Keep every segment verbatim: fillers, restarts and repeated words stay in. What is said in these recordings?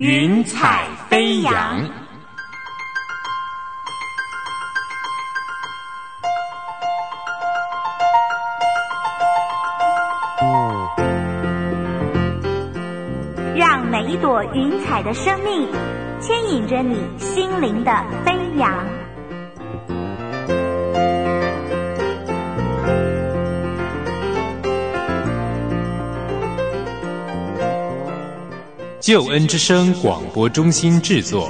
云彩飞扬。 让每一朵云彩的生命牵引着你心灵的飞扬。 救恩之声广播中心制作。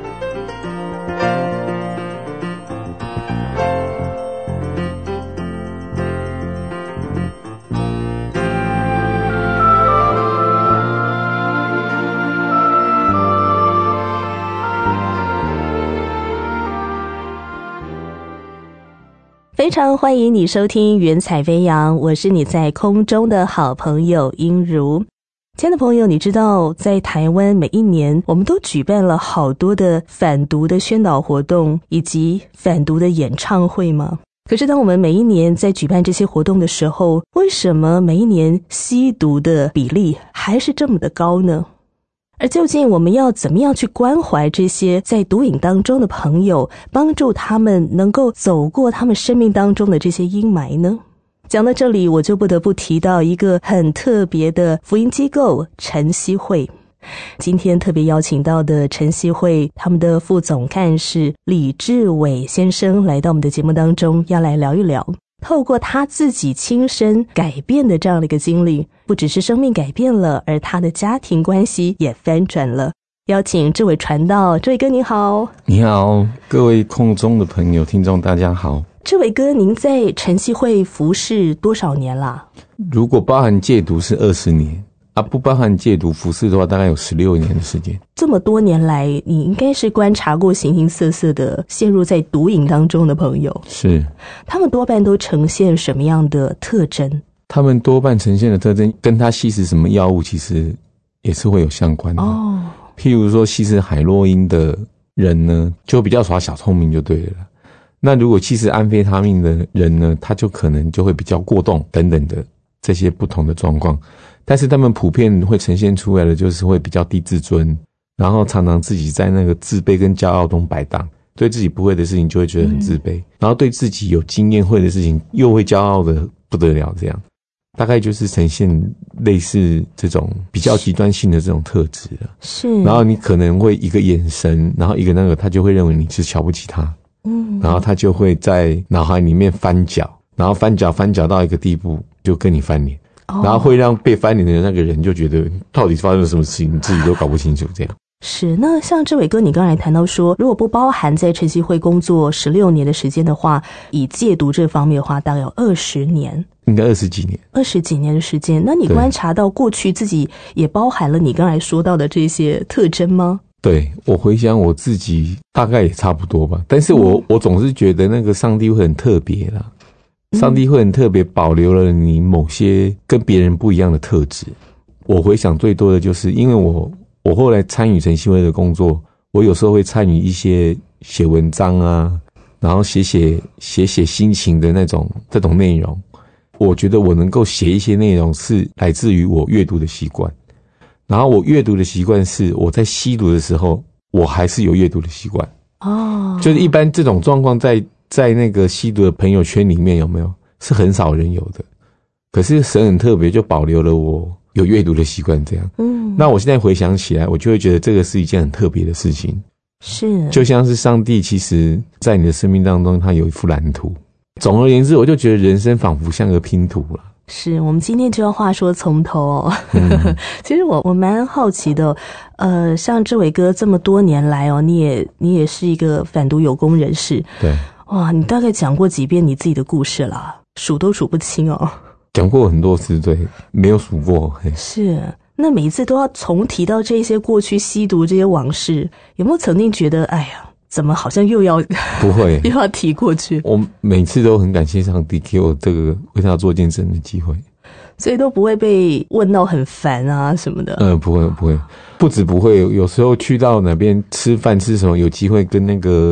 非常欢迎你收听云彩飞扬，我是你在空中的好朋友英如。亲爱的朋友，你知道在台湾每一年我们都举办了好多的反毒的宣导活动以及反毒的演唱会吗？可是当我们每一年在举办这些活动的时候，为什么每一年吸毒的比例还是这么的高呢？而究竟我们要怎么样去关怀这些在毒瘾当中的朋友，帮助他们能够走过他们生命当中的这些阴霾呢？讲到这里，我就不得不提到一个很特别的福音机构晨曦会。今天特别邀请到的晨曦会他们的副总干事李志伟先生来到我们的节目当中，要来聊一聊透过他自己亲身改变的这样的一个经历，不只是生命改变了，而他的家庭关系也翻转了。邀请志伟传道，志伟哥你好。 你好，各位空中的朋友听众大家好。 志伟哥，您在晨曦会服侍多少年啦？ 如果包含戒毒是二十年啊，不包含戒毒服侍的话，大概有十六年的时间。 这么多年来，你应该是观察过形形色色的陷入在毒瘾当中的朋友。 是。 他们多半都呈现什么样的特征？ 他们多半呈现的特征跟他吸食什么药物其实也是会有相关的。哦。譬如说吸食海洛因的人呢，就比较耍小聪明就对了。那如果吸食安非他命的人呢，他就可能就会比较过动等等的这些不同的状况。但是他们普遍会呈现出来的就是会比较低自尊，然后常常自己在那个自卑跟骄傲中摆荡，对自己不会的事情就会觉得很自卑，嗯、然后对自己有经验会的事情又会骄傲的不得了，这样大概就是呈现类似这种比较极端性的这种特质了。是。然后你可能会一个眼神，然后一个那个，他就会认为你是瞧不起他。嗯，然后他就会在脑海里面翻搅，然后翻搅翻搅到一个地步，就跟你翻脸，哦、然后会让被翻脸的那个人就觉得到底发生了什么事情，你自己都搞不清楚这样。 是。那像志伟哥你刚才谈到说，如果不包含在晨曦会工作十六年的时间的话，以戒毒这方面的话大概有二十年， 应该二十几年二十几年的时间。那你观察到过去自己也包含了你刚才说到的这些特征吗？ 对，我回想我自己大概也差不多吧，但是我、嗯、我总是觉得那个上帝会很特别啦，上帝会很特别保留了你某些跟别人不一样的特质。我回想最多的就是因为我我后来参与晨曦会的工作，我有时候会参与一些写文章啊，然后写写写写心情的那种这种内容。我觉得我能够写一些内容是来自于我阅读的习惯。然后我阅读的习惯是我在吸毒的时候我还是有阅读的习惯哦，就是一般这种状况在在那个吸毒的朋友圈里面有没有是很少人有的，可是神很特别就保留了我有阅读的习惯这样。嗯，那我现在回想起来我就会觉得这个是一件很特别的事情，是就像是上帝其实在你的生命当中他有一幅蓝图。总而言之，我就觉得人生仿佛像个拼图了。 是，我们今天就要话说从头哦。嗯、其实我我蛮好奇的，呃，像志伟哥这么多年来哦，你也你也是一个反毒有功人士，对，哇，你大概讲过几遍你自己的故事啦？数都数不清哦。 讲过很多次，对，没有数过。 是，那每一次都要重提到这些过去吸毒这些往事，有没有曾经觉得，哎呀？怎么好像又要不会又要提过去？ 我每次都很感谢上帝给我这个为他做见证的机会， 所以都不会被问到很烦啊什么的。 嗯，不会不会，不止不会，有时候去到哪边吃饭吃什么，有机会跟那个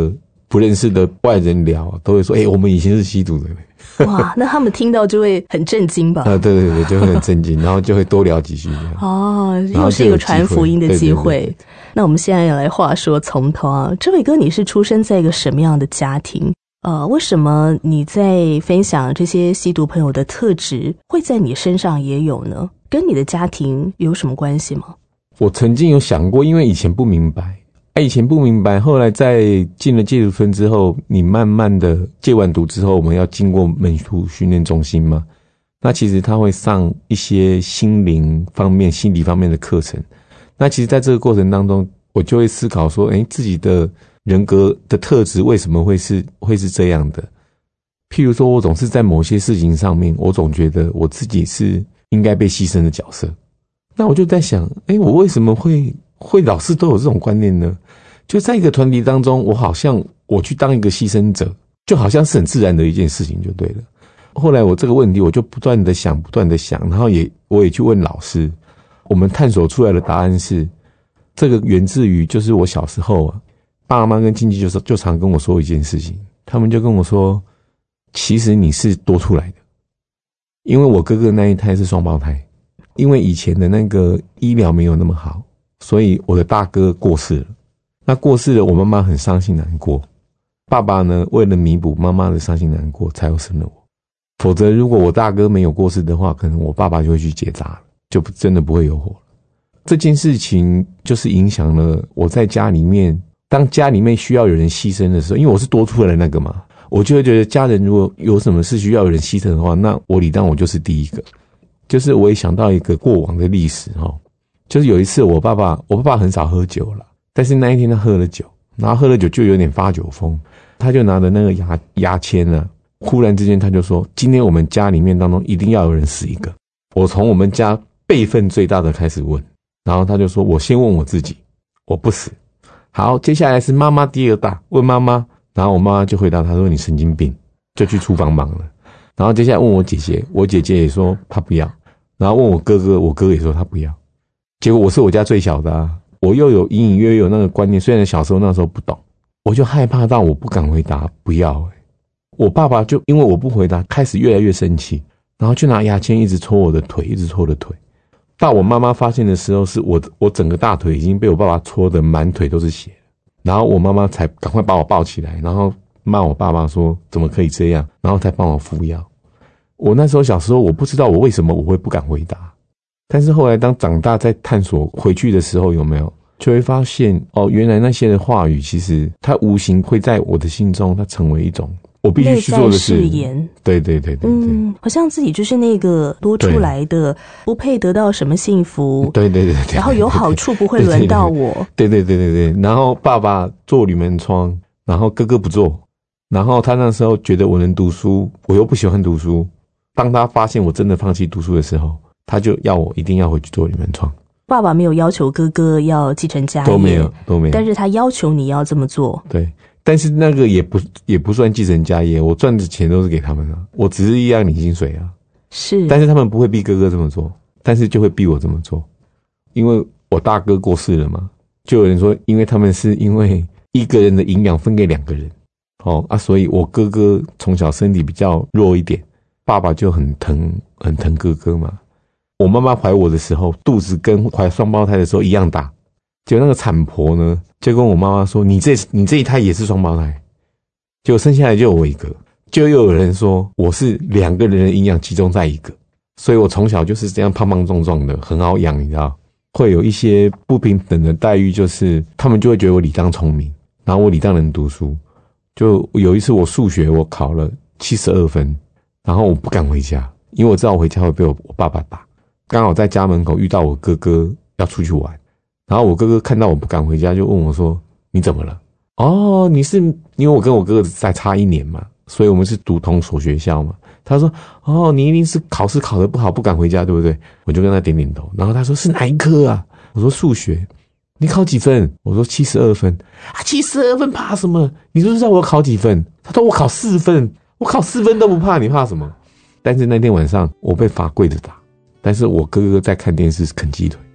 不认识的外人聊，都会说：“哎、欸，我们以前是吸毒的。” 哇，那他们听到就会很震惊吧？ 啊，对对对，就会很震惊，然后就会多聊几句。 哦，又是一个传福音的机会。 对对对， 那我们现在要来话说从头啊，这位哥，你是出生在一个什么样的家庭？呃，为什么你在分享这些吸毒朋友的特质，会在你身上也有呢？跟你的家庭有什么关系吗？ 我曾经有想过，因为以前不明白。以前不明白，后来在进了戒毒村之后，你慢慢的戒完毒之后，我们要经过门徒训练中心嘛，那其实他会上一些心灵方面、心理方面的课程。那其实在这个过程当中，我就会思考说，诶，自己的人格的特质为什么会是会是这样的？譬如说，我总是在某些事情上面，我总觉得我自己是应该被牺牲的角色。那我就在想，诶，我为什么会会老是都有这种观念呢？就在一个团体当中，我好像我去当一个牺牲者，就好像是很自然的一件事情就对了。后来我这个问题我就不断的想不断的想，然后也我也去问老师，我们探索出来的答案是，这个源自于就是我小时候啊，爸妈跟亲戚就是就常跟我说一件事情，他们就跟我说，其实你是多出来的。因为我哥哥那一胎是双胞胎，因为以前的那个医疗没有那么好，所以我的大哥过世了。那过世了，我妈妈很伤心难过。爸爸呢，为了弥补妈妈的伤心难过，才又生了我。否则，如果我大哥没有过世的话，可能我爸爸就会去结扎了，就真的不会有我了。这件事情就是影响了我在家里面，当家里面需要有人牺牲的时候，因为我是多出来的那个嘛，我就会觉得家人如果有什么事需要有人牺牲的话，那我理当我就是第一个。就是我也想到一个过往的历史齁，就是有一次我爸爸，我爸爸很少喝酒了。但是那一天他喝了酒，然后喝了酒就有点发酒疯，他就拿着那个牙牙签啊，忽然之间他就说，今天我们家里面当中一定要有人死一个。我从我们家辈分最大的开始问，然后他就说，我先问我自己，我不死。好，接下来是妈妈第二大，问妈妈，然后我妈妈就回答他说，你神经病，就去厨房忙了。然后接下来问我姐姐，我姐姐也说她不要，然后问我哥哥，我哥哥也说他不要。结果我是我家最小的啊，我又有隐隐约约有那个观念，虽然小时候那时候不懂，我就害怕到我不敢回答不要、欸。我爸爸就因为我不回答，开始越来越生气，然后就拿牙签一直戳我的腿，一直戳我的腿。到我妈妈发现的时候，是我我整个大腿已经被我爸爸戳得满腿都是血，然后我妈妈才赶快把我抱起来，然后骂我爸爸说怎么可以这样，然后才帮我敷药。我那时候小时候我不知道我为什么我会不敢回答。但是后来当长大在探索回去的时候，有没有就会发现哦，原来那些的话语其实它无形会在我的心中，它成为一种我必须去做的事。 内在誓言。 对对对对对， 嗯，好像自己就是那个多出来的，不配得到什么幸福。 对对对 对, 对， 然后有好处不会轮到我。 对对对对对，然后爸爸做铝门窗，然后哥哥不做，然后他那时候觉得我能读书，我又不喜欢读书。当他发现我真的放弃读书的时候，他就要我一定要回去做铝门窗。 爸爸没有要求哥哥要继承家业， 都没有都没有， 但是他要求你要这么做。 对，但是那个也不也不算继承家业，我赚的钱都是给他们啊，我只是一样领薪水啊。 是， 但是他们不会逼哥哥这么做，但是就会逼我这么做，因为我大哥过世了嘛，就有人说，因为他们是因为一个人的营养分给两个人，哦啊，所以我哥哥从小身体比较弱一点，爸爸就很疼很疼哥哥嘛。我妈妈怀我的时候，肚子跟怀双胞胎的时候一样大，结果那个产婆呢，就跟我妈妈说：“你这你这一胎也是双胞胎。”结果生下来就有我一个，就又有人说我是两个人的营养集中在一个，所以我从小就是这样胖胖壮壮的，很好养，你知道，会有一些不平等的待遇，就是他们就会觉得我理当聪明，然后我理当能读书。就有一次我数学我考了七十二分，然后我不敢回家，因为我知道我回家会被我我爸爸打。刚好在家门口遇到我哥哥要出去玩，然后我哥哥看到我不敢回家，就问我说：“你怎么了？”哦，你是因为我跟我哥哥才差一年嘛，所以我们是读同所学校嘛。他说：“哦，你一定是考试考得不好，不敢回家，对不对？”我就跟他点点头。然后他说：“是哪一科啊？”我说：“数学。”你考几分？我说七十二分。啊，七十二分怕什么？你知不知道我考几分？他说我考四分，我考四分都不怕，你怕什么？但是那天晚上我被罚跪着打。但是我哥哥在看电视啃鸡腿，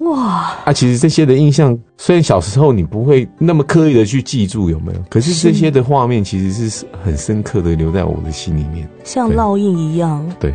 哇啊！其实这些的印象，虽然小时候你不会那么刻意的去记住有没有，可是这些的画面其实是很深刻的留在我的心里面， 像烙印一样。 对。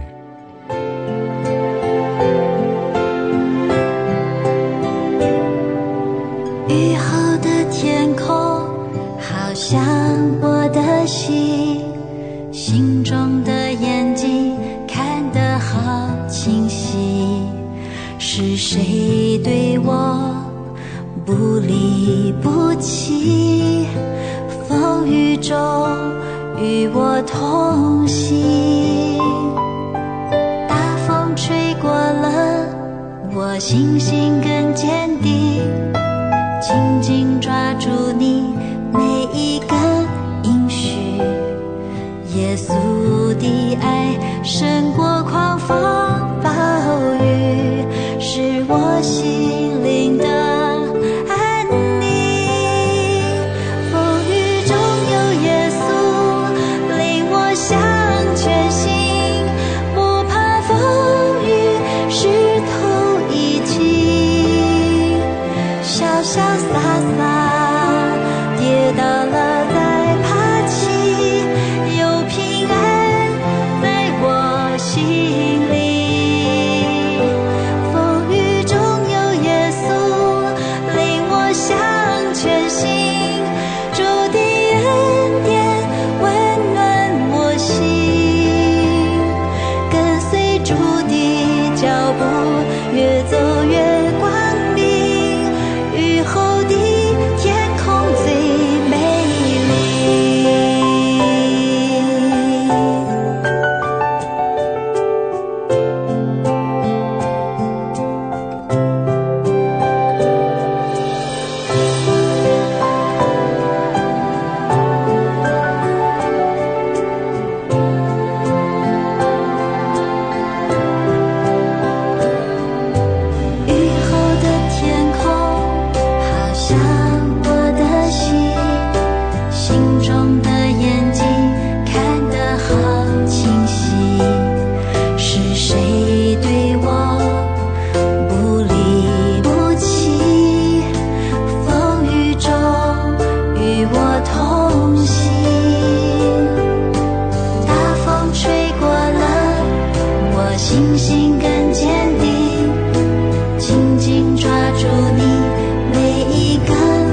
雨后的天空好像我的心，心中的眼睛看得好清晰，是谁对我不离不弃，风雨中与我同行，大风吹过了，我信心更坚定，紧紧抓住你每一个应许，耶稣的爱胜过狂风暴雨，是我心灵的安宁。风雨中有耶稣领我向前行，不怕风雨石头已经，潇潇洒洒跌倒了再爬起，有平安在我心里。风雨中有耶稣领我向前行，主的恩典温暖我心，跟随主的脚步越走越光明，雨后的天空最美丽。雨后的天空好像我的心，心中的眼睛看得好清晰，是谁对我不离不弃，风雨中与我同行，大风吹过了，我信心更坚定，紧紧抓住你每一个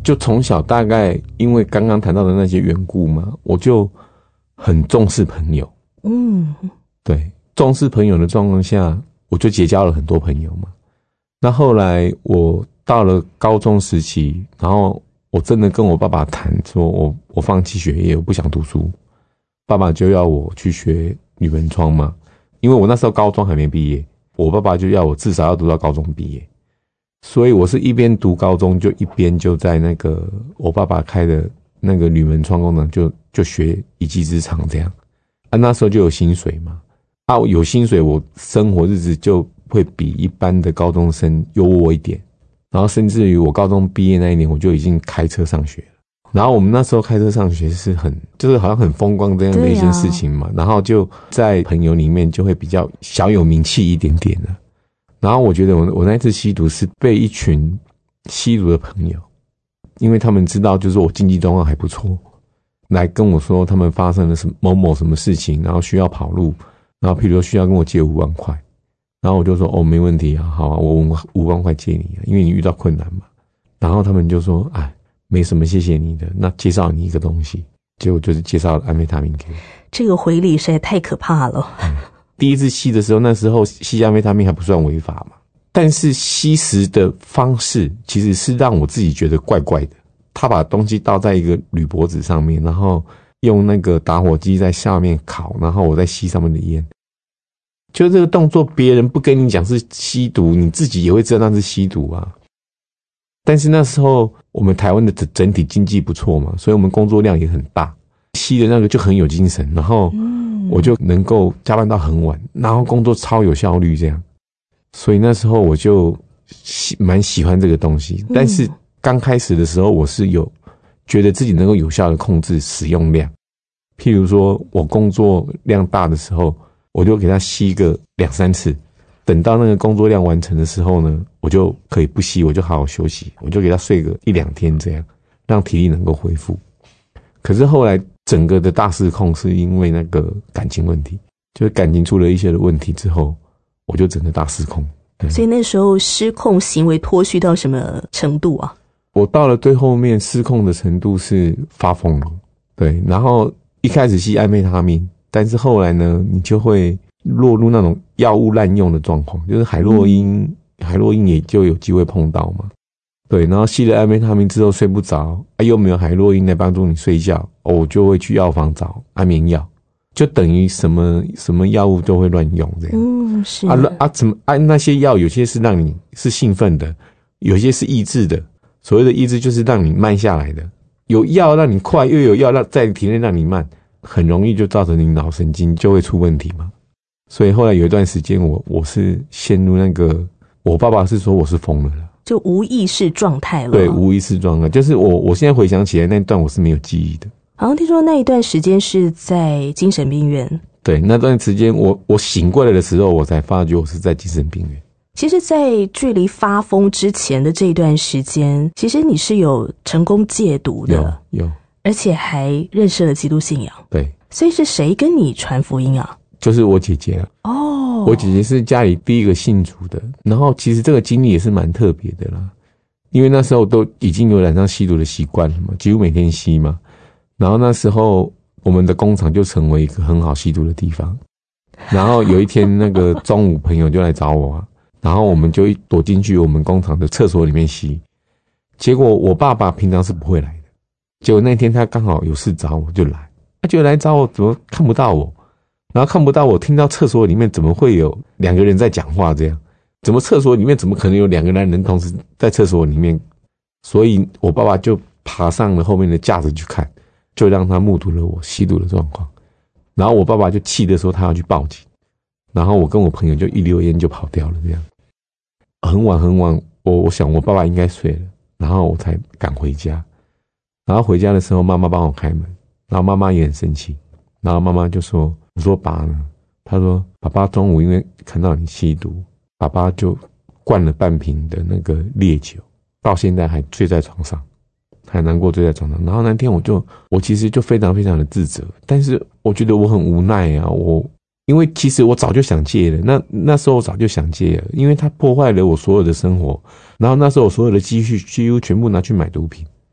就从小大概因为刚刚谈到的那些缘故嘛，我就很重视朋友。 嗯， 对，重视朋友的状况下，我就结交了很多朋友嘛。那后来我到了高中时期，然后我真的跟我爸爸谈说我我放弃学业，我不想读书，爸爸就要我去学女门窗嘛，因为我那时候高中还没毕业，我爸爸就要我至少要读到高中毕业，所以我是一边读高中就一边就在那个我爸爸开的那个女门窗工厂就就学一技之长这样啊，那时候就有薪水嘛啊，有薪水我生活日子就会比一般的高中生优渥一点，然后甚至于我高中毕业那一年我就已经开车上学了。然后我们那时候开车上学是很就是好像很风光这样的一件事情嘛，啊、然后就在朋友里面就会比较小有名气一点点的。然后我觉得我我那次吸毒是被一群吸毒的朋友，因为他们知道就是我经济状况还不错，来跟我说他们发生了什么某某什么事情，然后需要跑路，然后譬如说需要跟我借五万块。然后我就说哦没问题啊，好啊，我五万块借你啊，因为你遇到困难嘛。然后他们就说哎没什么谢谢你的，那介绍你一个东西，结果就是介绍安非他命给我。 这个回礼实在太可怕了。 嗯、第一次吸的时候，那时候吸安非他命还不算违法嘛，但是吸食的方式其实是让我自己觉得怪怪的。他把东西倒在一个铝箔纸上面，然后用那个打火机在下面烤，然后我再吸上面的烟。就这个动作，别人不跟你讲是吸毒，你自己也会知道那是吸毒啊。但是那时候我们台湾的整体经济不错嘛，所以我们工作量也很大，吸的那个就很有精神，然后我就能够加班到很晚，然后工作超有效率这样。所以那时候我就蛮喜欢这个东西，但是刚开始的时候我是有觉得自己能够有效的控制使用量。譬如说我工作量大的时候，我就给他吸个两三次，等到那个工作量完成的时候呢，我就可以不吸，我就好好休息，我就给他睡个一两天这样，让体力能够恢复。可是后来整个的大失控是因为那个感情问题，就是感情出了一些的问题之后，我就整个大失控。 所以那时候失控行为脱序到什么程度啊？ 我到了最后面失控的程度是发疯了，对，然后一开始吸安非他命，但是后来呢，你就会落入那种药物滥用的状况，就是海洛因、嗯、海洛因也就有机会碰到嘛。对，然后吸了安非他命之后睡不着，啊，又没有海洛因来帮助你睡觉，哦，我就会去药房找安眠药，就等于什么什么药物都会乱用这样。 嗯，是啊啊，怎么啊？那些药有些是让你是兴奋的，有些是抑制的。所谓的抑制就是让你慢下来的，有药让你快，又有药让在体内让你慢，很容易就造成你脑神经就会出问题嘛。所以后来有一段时间我我是陷入那个，我爸爸是说我是疯了啦， 就无意识状态了。 对，无意识状态，就是我我现在回想起来那段我是没有记忆的。 好像听说那一段时间是在精神病院。 对，那段时间我我醒过来的时候，我才发觉我是在精神病院。 其实在距离发疯之前的这一段时间，其实你是有成功戒毒的， 有有， 而且还认识了基督信仰。 对， 所以是谁跟你传福音啊？ 就是我姐姐啊。 哦， 我姐姐是家里第一个信主的，然后其实这个经历也是蛮特别的啦，因为那时候都已经有染上吸毒的习惯了嘛，几乎每天吸嘛，然后那时候我们的工厂就成为一个很好吸毒的地方，然后有一天那个中午朋友就来找我啊，然后我们就躲进去我们工厂的厕所里面吸，结果我爸爸平常是不会来的，结果那天他刚好有事找我就来，他就来找我怎么看不到我，然后看不到我，听到厕所里面怎么会有两个人在讲话这样，怎么厕所里面怎么可能有两个男人同时在厕所里面，所以我爸爸就爬上了后面的架子去看，就让他目睹了我吸毒的状况，然后我爸爸就气的说他要去报警，然后我跟我朋友就一溜烟就跑掉了这样。很晚很晚，我我想我爸爸应该睡了，然后我才赶回家，然后回家的时候妈妈帮我开门，然后妈妈也很生气，然后妈妈就说，我说爸呢？他说爸爸中午因为看到你吸毒，爸爸就灌了半瓶的那个烈酒，到现在还醉在床上，还难过醉在床上。然后那天我就我其实就非常非常的自责，但是我觉得我很无奈啊，我因为其实我早就想戒了，那那时候我早就想戒了，因为它破坏了我所有的生活，然后那时候我所有的积蓄几乎全部拿去买毒品，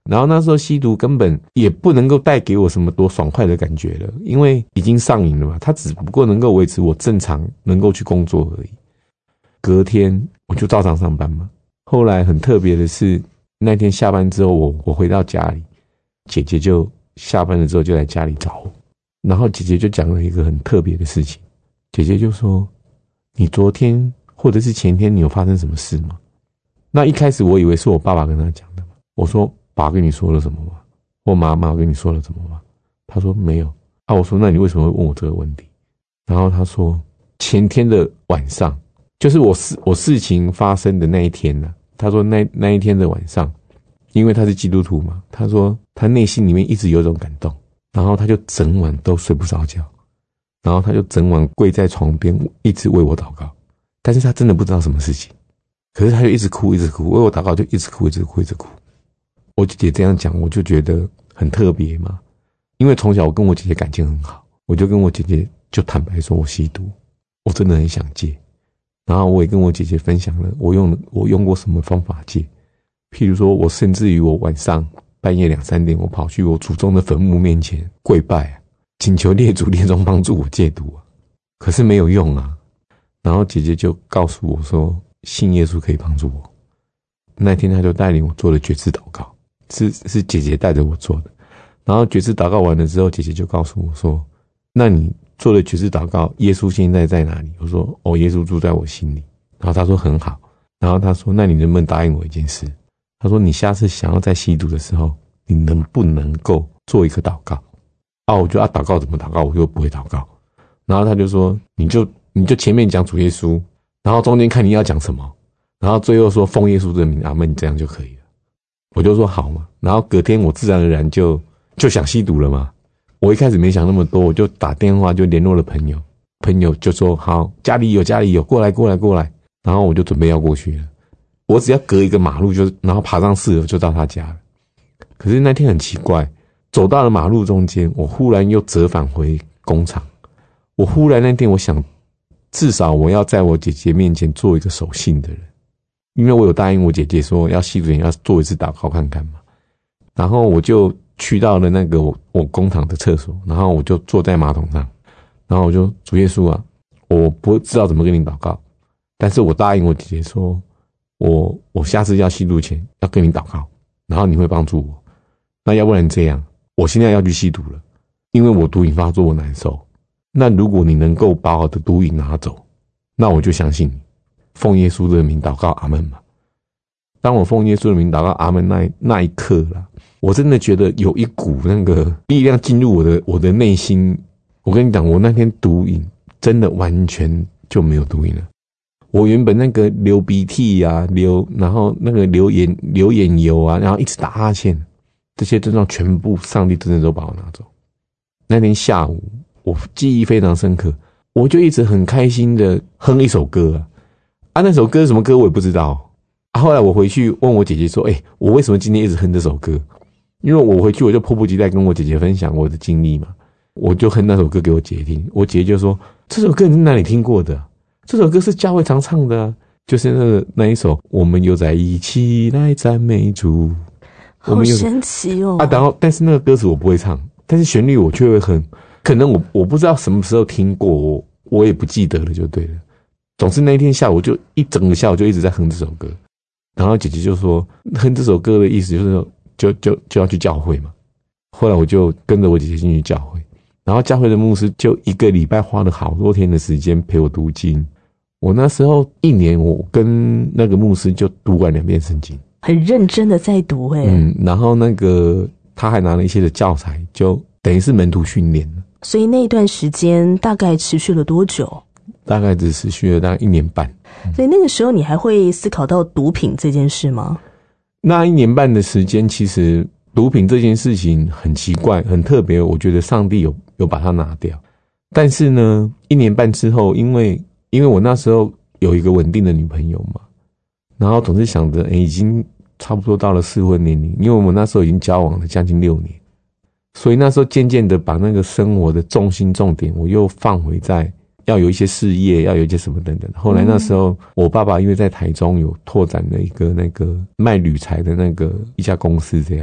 然后那时候吸毒根本也不能够带给我什么多爽快的感觉了，因为已经上瘾了嘛，它只不过能够维持我正常能够去工作而已。隔天我就照常上班嘛。后来很特别的是，那天下班之后我我回到家里，姐姐就下班了之后就来家里找我，然后姐姐就讲了一个很特别的事情。姐姐就说，你昨天或者是前天你有发生什么事吗？那一开始我以为是我爸爸跟他讲的嘛，我说爸跟你说了什么吗？或妈妈跟你说了什么吗？他说没有。啊，我说那你为什么会问我这个问题？然后他说前天的晚上，就是我事我事情发生的那一天呢、啊。他说那那一天的晚上，因为他是基督徒嘛，他说他内心里面一直有种感动，然后他就整晚都睡不着觉，然后他就整晚跪在床边一直为我祷告，但是他真的不知道什么事情，可是他就一直哭一直哭，为我祷告就一直哭一直哭一直哭。我姐姐这样讲，我就觉得很特别嘛，因为从小我跟我姐姐感情很好，我就跟我姐姐就坦白说我吸毒，我真的很想戒，然后我也跟我姐姐分享了我用我用过什么方法戒，譬如说我甚至于我晚上半夜两三点，我跑去我祖宗的坟墓面前跪拜、啊，请求列祖列宗帮助我戒毒啊，可是没有用啊。然后姐姐就告诉我说，信耶稣可以帮助我。那天她就带领我做了决志祷告，是是姐姐带着我做的。然后决志祷告完了之后，姐姐就告诉我说，那你做了决志祷告，耶稣现在在哪里？我说哦，耶稣住在我心里。然后她说很好。然后她说，那你能不能答应我一件事？她说你下次想要再吸毒的时候，你能不能够做一个祷告？啊，我就要祷告怎么祷告，我就不会祷告。然后她就说，你就你就前面讲主耶稣，然后中间看你要讲什么，然后最后说奉耶稣的名阿们，这样就可以了。我就说好嘛。然后隔天我自然而然就就想吸毒了嘛。我一开始没想那么多，我就打电话就联络了朋友，朋友就说好，家里有家里有，过来过来过来。然后我就准备要过去了，我只要隔一个马路就，然后爬上四楼就到他家了。可是那天很奇怪，走到了马路中间，我忽然又折返回工厂。我忽然那天我想，至少我要在我姐姐面前做一个守信的人，因为我有答应我姐姐说要吸毒前要做一次祷告看看嘛。然后我就去到了那个我我工厂的厕所，然后我就坐在马桶上，然后我就主耶稣啊，我不知道怎么跟你祷告，但是我答应我姐姐说，我我下次要吸毒前要跟你祷告，然后你会帮助我。那要不然这样，我现在要去吸毒了，因为我毒瘾发作我难受。那如果你能够把我的毒瘾拿走，那我就相信你。奉耶稣的名祷告阿们嘛。当我奉耶稣的名祷告阿们那那一刻啦，我真的觉得有一股那个力量进入我的我的内心。我跟你讲，我那天毒瘾真的完全就没有毒瘾了。我原本那个流鼻涕啊，流然后那个流眼流眼油啊，然后一直打哈欠，这些症状全部上帝真的都把我拿走。那天下午我记忆非常深刻，我就一直很开心的哼一首歌啊，啊那首歌是什么歌我也不知道。啊后来我回去问我姐姐说，欸，我为什么今天一直哼这首歌？因为我回去我就迫不及待跟我姐姐分享我的经历嘛，我就哼那首歌给我姐姐听。我姐姐就说，这首歌你在哪里听过的？这首歌是教会常唱的啊，就是那个那一首我们又在一起来赞美主。 好神奇哦！ 啊，然后但是那个歌词我不会唱，但是旋律我却会哼。可能我我不知道什么时候听过，我我也不记得了，就对了。总之那一天下午就一整个下午就一直在哼这首歌。然后姐姐就说，哼这首歌的意思就是就就就要去教会嘛。后来我就跟着我姐姐进去教会，然后教会的牧师就一个礼拜花了好多天的时间陪我读经。我那时候一年，我跟那个牧师就读完两遍圣经， 很认真的在读诶。 嗯，然后那个他还拿了一些的教材，就等于是门徒训练了。 所以那段时间大概持续了多久？ 大概只持续了大概一年半。 嗯、所以那个时候你还会思考到毒品这件事吗？ 那一年半的时间，其实毒品这件事情很奇怪很特别，我觉得上帝有有把它拿掉。但是呢，一年半之后，因为因为我那时候有一个稳定的女朋友嘛，然后总是想着，欸，已经差不多到了适婚年龄，因为我们那时候已经交往了将近六年，所以那时候渐渐的把那个生活的重心重点我又放回在要有一些事业，要有一些什么等等。后来那时候我爸爸因为在台中有拓展了一个那个卖铝材的那个一家公司这样，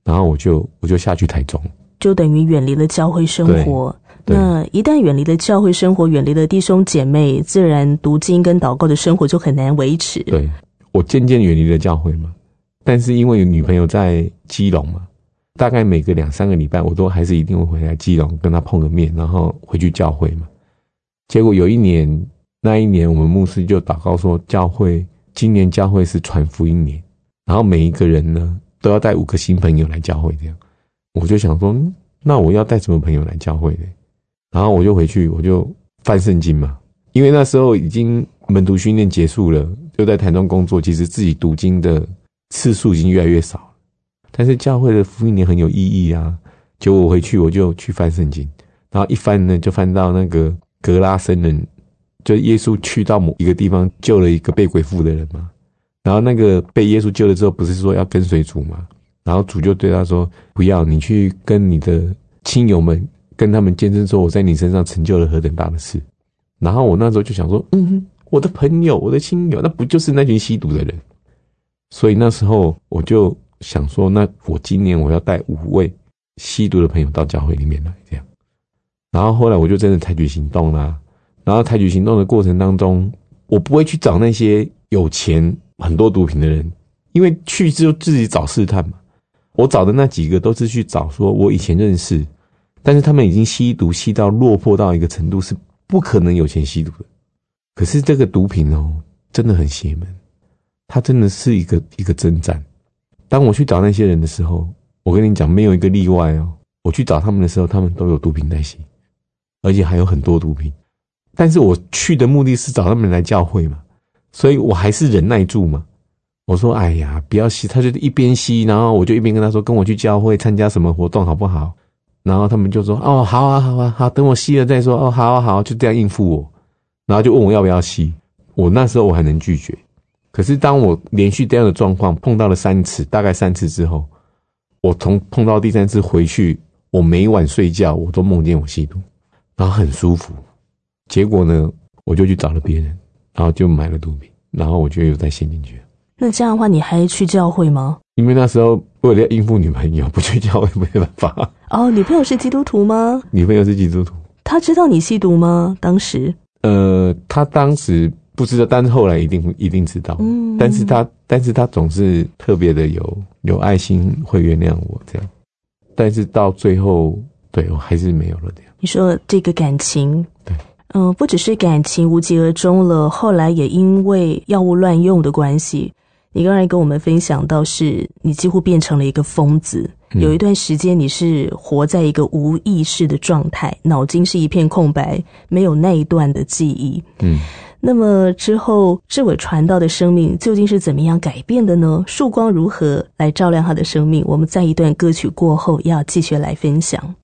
然后我就我就下去台中， 就等于远离了教会生活。那一旦远离了教会生活，远离了弟兄姐妹，自然读经跟祷告的生活就很难维持。 对，我渐渐远离了教会嘛，但是因为有女朋友在基隆嘛，大概每个两三个礼拜我都还是一定会回来基隆跟她碰个面，然后回去教会嘛。结果有一年，那一年我们牧师就祷告说，教会今年教会是传福音年，然后每一个人呢都要带五个新朋友来教会这样。我就想说，那我要带什么朋友来教会呢？然后我就回去，我就翻圣经嘛，因为那时候已经门徒训练结束了，就在台中工作，其实自己读经的次数已经越来越少了。但是教会的福音年很有意义啊，结果我回去我就去翻圣经，然后一翻呢就翻到那个格拉森人，就耶稣去到某一个地方救了一个被鬼附的人嘛，然后那个被耶稣救了之后，不是说要跟随主嘛，然后主就对他说，不要，你去跟你的亲友们跟他们见证说我在你身上成就了何等大的事。然后我那时候就想说，嗯，我的朋友，我的亲友，那不就是那群吸毒的人？所以那时候我就想说，那我今年我要带五位吸毒的朋友到教会里面来，这样。然后后来我就真的采取行动啦。然后采取行动的过程当中，我不会去找那些有钱很多毒品的人，因为去就自己找试探嘛。我找的那几个都是去找说我以前认识，但是他们已经吸毒吸到落魄到一个程度，是不可能有钱吸毒的。可是这个毒品哦，真的很邪门，它真的是一个一个征战。当我去找那些人的时候，我跟你讲，没有一个例外哦。我去找他们的时候，他们都有毒品在吸，而且还有很多毒品。但是我去的目的是找他们来教会嘛，所以我还是忍耐住嘛。我说，哎呀，不要吸，他就一边吸，然后我就一边跟他说，跟我去教会参加什么活动好不好？然后他们就说，哦，好啊，好啊，好，等我吸了再说，哦，好啊，好啊，就这样应付我。然后就问我要不要吸，我那时候我还能拒绝。可是当我连续这样的状况碰到了三次，大概三次之后，我从碰到第三次回去，我每晚睡觉我都梦见我吸毒，然后很舒服。结果呢，我就去找了别人，然后就买了毒品，然后我就又再陷进去了。 那这样的话，你还去教会吗？ 因为那时候为了要应付女朋友，不去教会没办法。 哦，女朋友是基督徒吗？ 女朋友是基督徒。 她知道你吸毒吗？当时？ 呃，她当时不知道，但是后来一定一定知道。嗯，但是她但是她总是特别的有有爱心，会原谅我这样。但是到最后，对我还是没有了这样。 你说这个感情， 对。 嗯、呃，不只是感情无疾而终了，后来也因为药物乱用的关系，你刚才跟我们分享到是你几乎变成了一个疯子、嗯、有一段时间你是活在一个无意识的状态，脑筋是一片空白，没有那一段的记忆。嗯，那么之后志伟传道的生命究竟是怎么样改变的呢？曙光如何来照亮他的生命？我们在一段歌曲过后要继续来分享。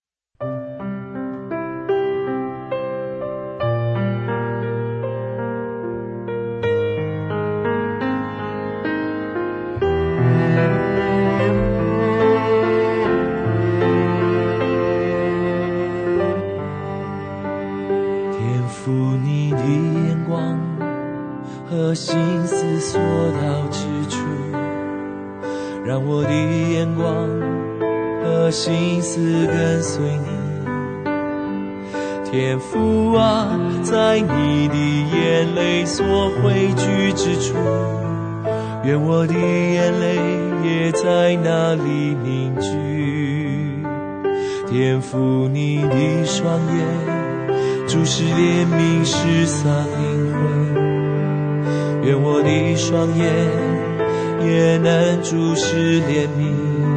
心思所到之处，让我的眼光和心思跟随你。天父啊，在你的眼泪所汇聚之处，愿我的眼泪也在那里凝聚。天父，你的双眼注视怜悯失丧灵魂，愿我的双眼也能注视怜悯。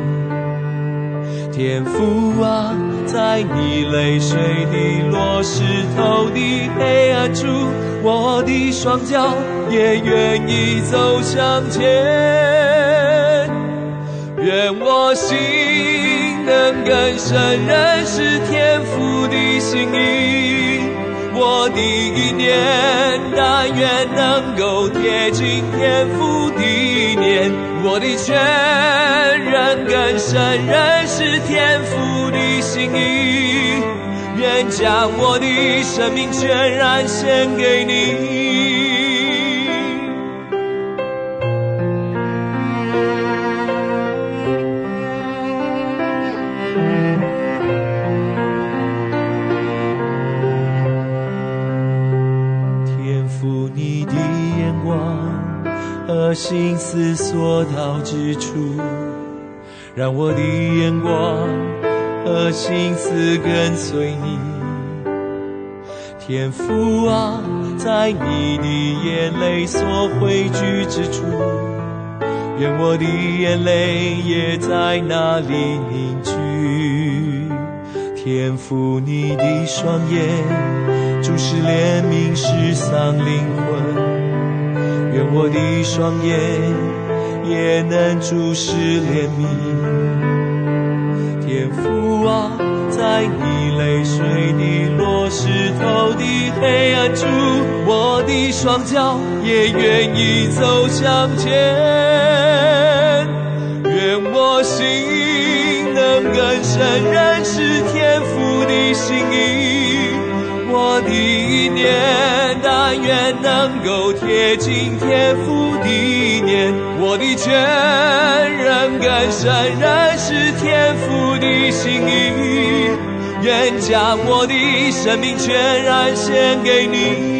天父啊，在你泪水滴落湿透的黑暗处，我的双脚也愿意走向前。愿我心能更深认识天父的心意，我的意念但愿能够贴近天父的念，我的全人更深认识天父的心意，愿将我的生命全然献给你。 赋你的眼光和心思所到之处，让我的眼光和心思跟随你。天父啊，在你的眼泪所汇聚之处，愿我的眼泪也在那里凝聚。天父你的双眼注视怜悯世上灵魂，愿我的双眼也能注视怜悯。天父啊，在你泪水的落石头的黑暗处，我的双脚也愿意走向前。愿我心能更深认识天父的心意，我的意念但愿能够贴近天父的意念，我的全人更深认识天父的心意，愿将我的生命全然献给你。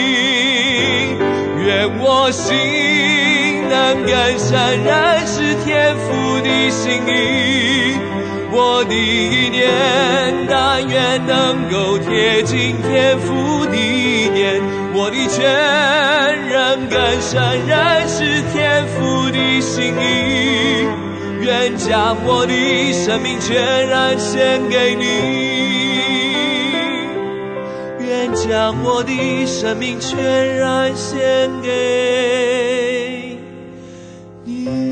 愿我心能更深认识天父的心意，我的意念但愿能够贴近天父的意念，我的全人更深认识天父的心意，愿将我的生命全然献给你，愿将我的生命全然献给你。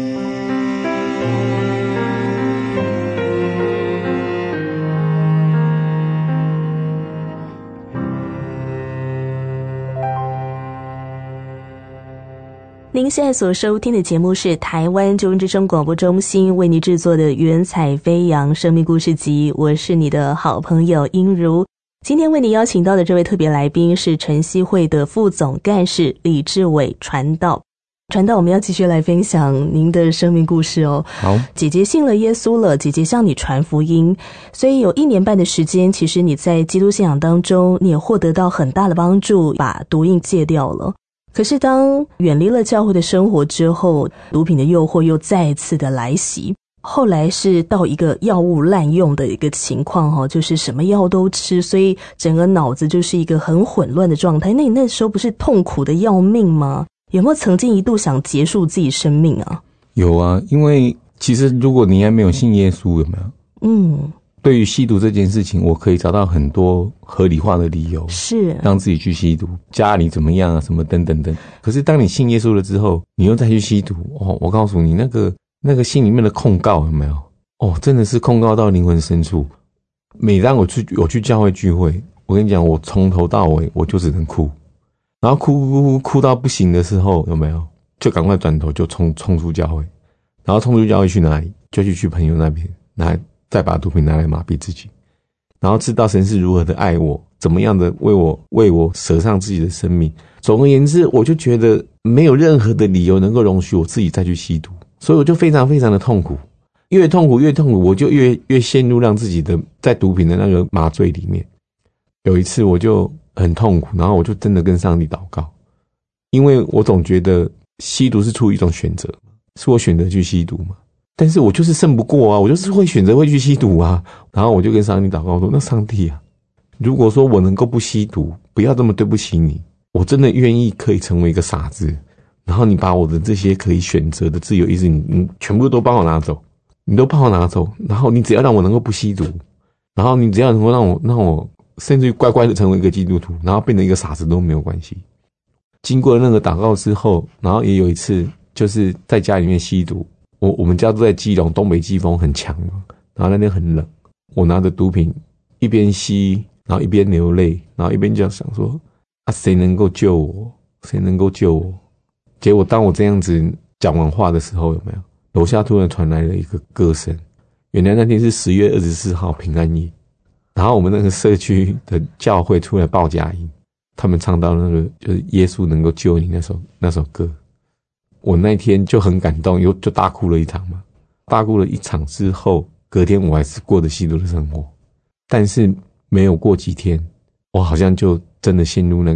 您现在所收听的节目是台湾救恩之声广播中心为您制作的云彩飞扬生命故事集，我是你的好朋友英如。今天为你邀请到的这位特别来宾是晨曦会的副总干事李志伟传道。传道，我们要继续来分享您的生命故事哦。 好， 姐姐信了耶稣了，姐姐向你传福音，所以有一年半的时间，其实你在基督信仰当中，你也获得到很大的帮助，把毒瘾戒掉了。可是当远离了教会的生活之后，毒品的诱惑又再一次的来袭，后来是到一个药物滥用的一个情况，就是什么药都吃，所以整个脑子就是一个很混乱的状态。那你那时候不是痛苦的要命吗？有没有曾经一度想结束自己生命啊？ 有啊，因为其实如果你还没有信耶稣，有没有？嗯，对于吸毒这件事情，我可以找到很多合理化的理由， 是让自己去吸毒，家里怎么样啊，什么等等等。可是当你信耶稣了之后，你又再去吸毒，哦，我告诉你，那个那个心里面的控告有没有？哦，真的是控告到灵魂深处。每当我去我去教会聚会，我跟你讲，我从头到尾我就只能哭。然后哭哭哭哭到不行的时候，有没有？就赶快转头就冲冲出教会，然后冲出教会去哪里？就去去朋友那边，拿再把毒品拿来麻痹自己，然后知道神是如何的爱我，怎么样的为我为我舍上自己的生命。总而言之，我就觉得没有任何的理由能够容许我自己再去吸毒，所以我就非常非常的痛苦，越痛苦越痛苦，我就越越陷入让自己的在毒品的那个麻醉里面。有一次我就很痛苦，然后我就真的跟上帝祷告，因为我总觉得吸毒是出于一种选择，是我选择去吸毒嘛，但是我就是胜不过啊，我就是会选择会去吸毒啊。然后我就跟上帝祷告说，那上帝啊，如果说我能够不吸毒，不要这么对不起你，我真的愿意可以成为一个傻子，然后你把我的这些可以选择的自由意志，你你全部都帮我拿走，你都帮我拿走，然后你只要让我能够不吸毒，然后你只要能够让我让我甚至于乖乖的成为一个基督徒，然后变成一个傻子都没有关系。经过那个祷告之后，然后也有一次就是在家里面吸毒，我我们家都在基隆，东北季风很强嘛，然后那天很冷，我拿着毒品一边吸，然后一边流泪，然后一边就想说啊，谁能够救我？谁能够救我？结果当我这样子讲完话的时候，有没有？楼下突然传来了一个歌声，原来那天是十月二十四号平安夜。然后我们那个社区的教会出来报佳音，他们唱到那个就是耶稣能够救你那首那首歌，我那天就很感动，又就大哭了一场嘛。大哭了一场之后，隔天我还是过着吸毒的生活，但是没有过几天，我好像就真的陷入那个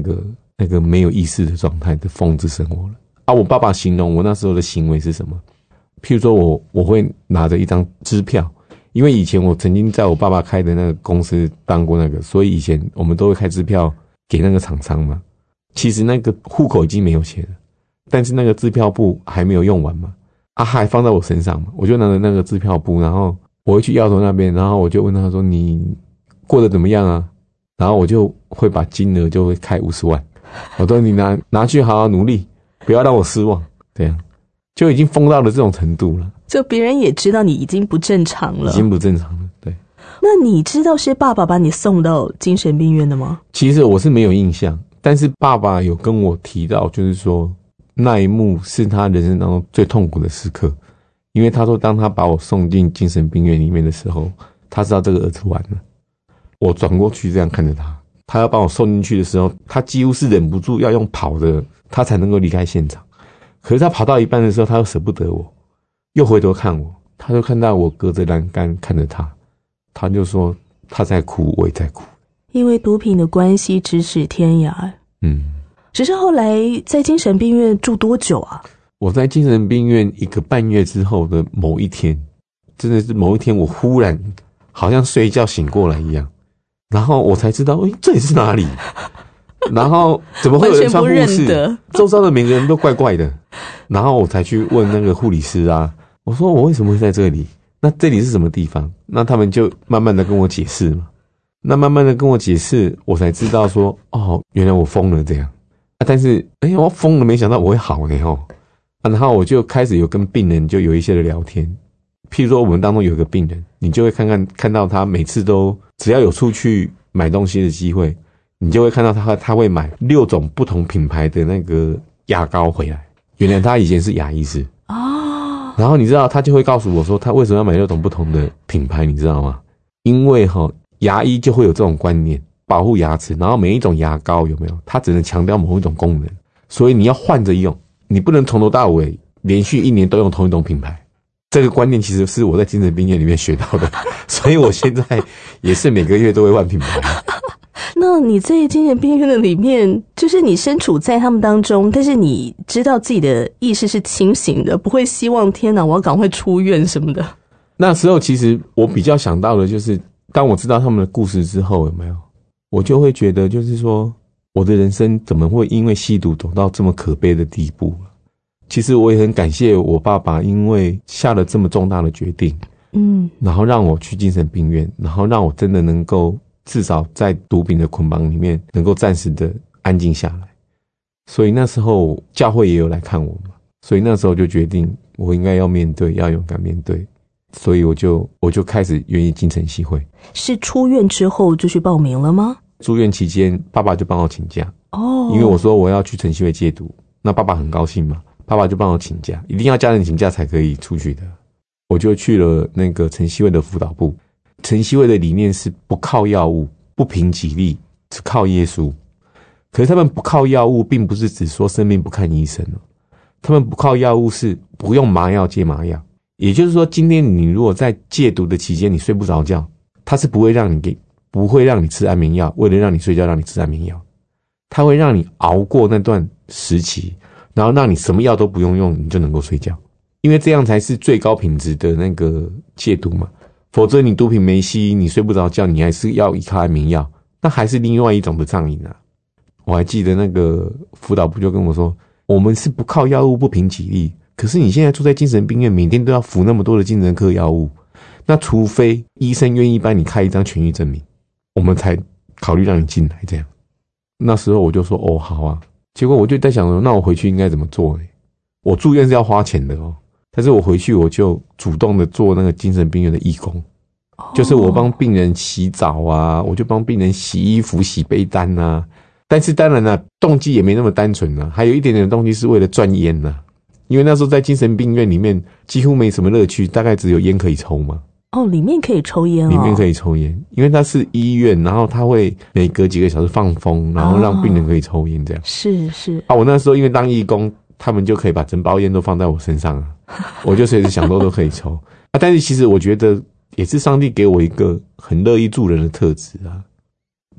那个没有意识的状态的疯子生活了。啊，我爸爸形容我那时候的行为是什么？譬如说我我会拿着一张支票，因为以前我曾经在我爸爸开的那个公司当过那个，所以以前我们都会开支票给那个厂商嘛。其实那个户口已经没有钱了，但是那个支票簿还没有用完嘛，啊还放在我身上嘛，我就拿着那个支票簿，然后我会去药头那边，然后我就问他说你过得怎么样啊？然后我就会把金额就会开五十万，我说你拿拿去好好努力，不要让我失望，这样就已经疯到了这种程度了。 就别人也知道你已经不正常了， 已经不正常了。对。 那你知道是爸爸把你送到精神病院的吗？ 其实我是没有印象，但是爸爸有跟我提到，就是说那一幕是他人生当中最痛苦的时刻，因为他说当他把我送进精神病院里面的时候，他知道这个儿子完了。我转过去这样看着他，他要把我送进去的时候，他几乎是忍不住要用跑的，他才能够离开现场。可是他跑到一半的时候，他又舍不得我，又回头看我，他就看到我隔着栏杆看着他，他就说他在哭，我也在哭。 因为毒品的关系咫尺天涯。 嗯， 只是后来在精神病院住多久啊？ 我在精神病院一个半月之后的某一天，真的是某一天，我忽然好像睡一觉醒过来一样，然后我才知道，诶，这里是哪里？然后怎么会有人穿护士？周遭的每个人都怪怪的。然后我才去问那个护理师啊，我说我为什么会在这里？那这里是什么地方？那他们就慢慢的跟我解释嘛。那慢慢的跟我解释，我才知道说，哦，原来我疯了这样。啊、但是，哎，我疯了，没想到我会好呢哦。啊，然后我就开始有跟病人就有一些的聊天。譬如说我们当中有一个病人，你就会看看看到他每次都只要有出去买东西的机会，你就会看到他他会买六种不同品牌的那个牙膏回来。原来他以前是牙医师哦，然后你知道他就会告诉我说他为什么要买六种不同的品牌，你知道吗？因为齁牙医就会有这种观念，保护牙齿，然后每一种牙膏有没有，它只能强调某一种功能，所以你要换着用，你不能从头到尾连续一年都用同一种品牌。这个观念其实是我在精神病院里面学到的，所以我现在也是每个月都会换品牌。 那你在精神病院的里面，就是你身处在他们当中，但是你知道自己的意识是清醒的，不会希望天哪我要赶快出院什么的。 那时候其实我比较想到的就是当我知道他们的故事之后，有没有我就会觉得就是说我的人生怎么会因为吸毒走到这么可悲的地步。其实我也很感谢我爸爸，因为下了这么重大的决定，嗯，然后让我去精神病院，然后让我真的能够至少在毒品的捆绑里面能够暂时的安静下来。所以那时候教会也有来看我嘛，所以那时候就决定我应该要面对，要勇敢面对，所以我就我就开始愿意进晨曦会。 是出院之后就去报名了吗？ 住院期间爸爸就帮我请假哦，因为我说我要去晨曦会戒毒，那爸爸很高兴嘛，爸爸就帮我请假，一定要家人请假才可以出去的。我就去了那个晨曦会的辅导部。晨曦会的理念是不靠药物，不凭己力，只靠耶稣。可是他们不靠药物并不是只说生病不看医生，他们不靠药物是不用麻药戒麻药。也就是说今天你如果在戒毒的期间你睡不着觉，他是不会让你给不会让你吃安眠药，为了让你睡觉让你吃安眠药，他会让你熬过那段时期，然后让你什么药都不用用，你就能够睡觉。因为这样才是最高品质的那个戒毒嘛。否则你毒品没吸，你睡不着觉，你还是要依靠安眠药，那还是另外一种的上瘾啊。我还记得那个辅导部就跟我说，我们是不靠药物不凭己力，可是你现在住在精神病院，每天都要服那么多的精神科药物，那除非医生愿意帮你开一张痊愈证明，我们才考虑让你进来这样。那时候我就说哦好啊，结果我就在想说，那我回去应该怎么做呢？我住院是要花钱的哦，但是我回去我就主动的做那个精神病院的义工，就是我帮病人洗澡啊，我就帮病人洗衣服洗被单啊。但是当然啦、啊，动机也没那么单纯啊，还有一点点的动机是为了赚烟啊。因为那时候在精神病院里面几乎没什么乐趣，大概只有烟可以抽嘛。 哦，里面可以抽烟哦。 里面可以抽烟，因为它是医院，然后它会每隔几个小时放风，然后让病人可以抽烟这样。 哦、是是啊，我那时候因为当义工，他们就可以把整包烟都放在我身上啊，我就随时想抽都可以抽啊。但是其实我觉得也是上帝给我一个很乐意助人的特质啊。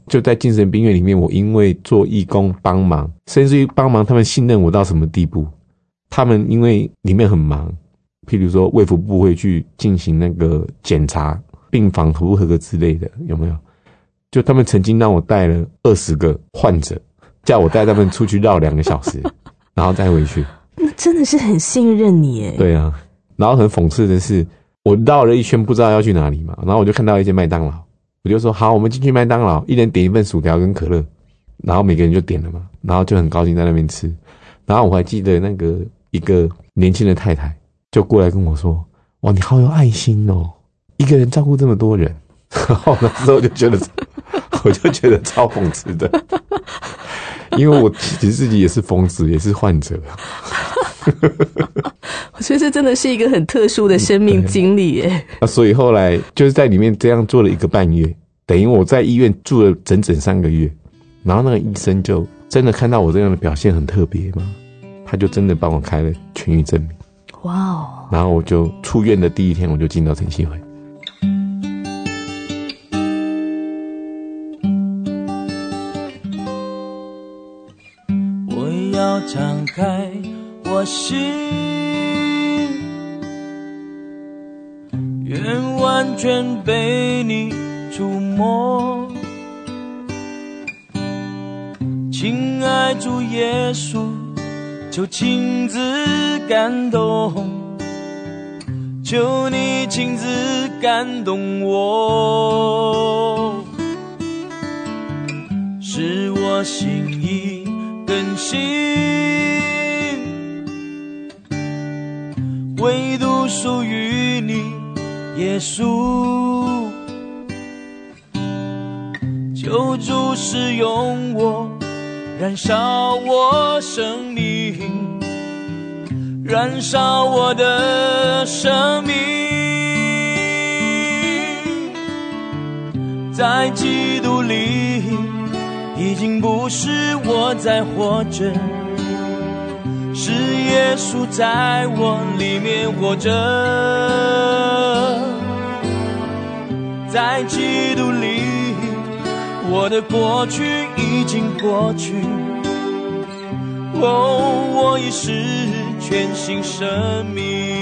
就在精神病院里面，我因为做义工帮忙，甚至于帮忙他们信任我到什么地步，他们因为里面很忙，譬如说卫福部会去进行那个检查病房合不合格之类的，有没有？就他们曾经让我带了二十个患者，叫我带他们出去绕两个小时然后再回去。 那真的是很信任你耶。 对啊，然后很讽刺的是，我绕了一圈不知道要去哪里嘛，然后我就看到一间麦当劳，我就说好，我们进去麦当劳，一人点一份薯条跟可乐，然后每个人就点了嘛，然后就很高兴在那边吃。然后我还记得那个一个年轻的太太就过来跟我说，哇，你好有爱心哦，一个人照顾这么多人。然后那时候就觉得我就觉得超讽刺的，因为我其实自己也是疯子，也是患者。 我觉得这真的是一个很特殊的生命经历耶。 那所以后来就是在里面这样做了一个半月，等于我在医院住了整整三个月。然后那个医生就真的看到我这样的表现很特别嘛，他就真的帮我开了痊愈证明。 哇哦！ 然后我就出院的第一天，我就进到晨曦会。 我要敞开我心，愿完全被你触摸。亲爱主耶稣，求亲自感动，求你亲自感动我，使我心意更新，唯独属于你耶稣。求主使用我，燃烧我生命，燃烧我的生命，在基督里已经不是我在活着，是耶稣在我里面活着，在基督里我的过去已经过去，哦，我已是全新生命。